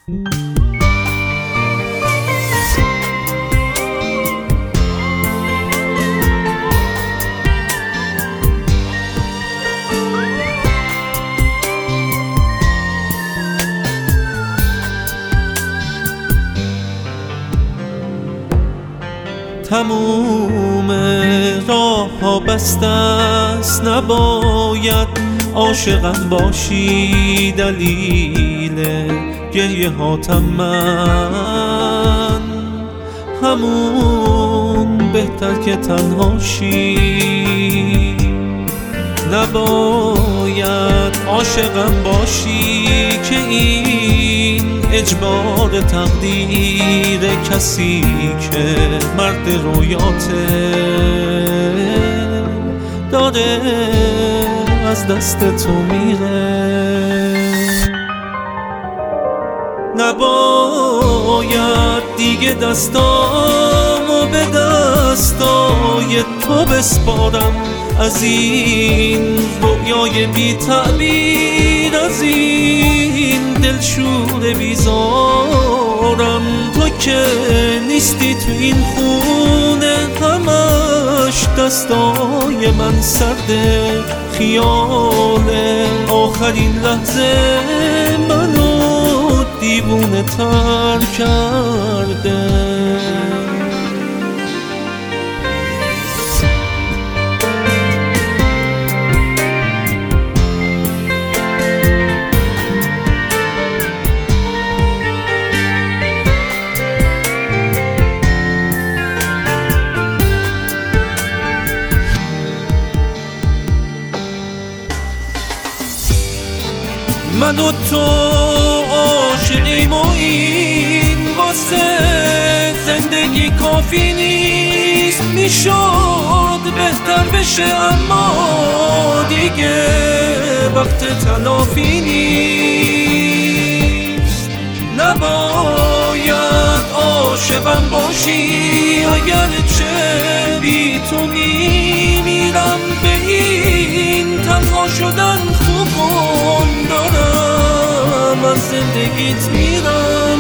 تموم راه ها بسته است، نباید عاشقم باشی دلیل گریه هاتم من، همون بهتر که تنهاشی. نباید عاشقم باشی که این اجبار تقدیر کسی که مرد رویاته داره از دست تو میره. نباید دیگه دستامو به دستای تو بسپارم، از این رویای بی تعبیر، از این دلشور بیزارم. تو که نیستی تو این خونه، همش دستای من سرده. خیال آخرین لحظه منو دیوونه تر کرده. من و تو عاشقیم و این واسه زندگی کافی نیست. میشد بهتر بشه اما دیگه وقت تلافی نیست. نباید عاشقم باشی اگرچه بی تو میمیرم. به این تنها شدن خوب دارم، از زندگیت میرم.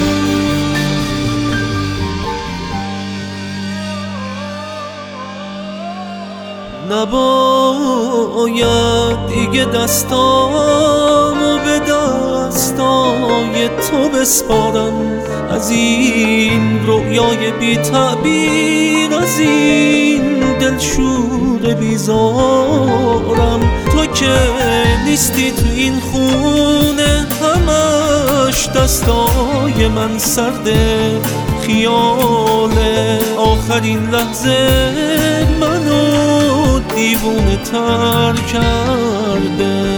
نباید دیگه دستامو به دستای تو بسپارم، از این رویای بی تعبیر، از این دلشور بیزارم. تو که نیستی تو این خونه، همش دستای من سرده. خیال آخرین لحظه منو دیوونه تر کرده.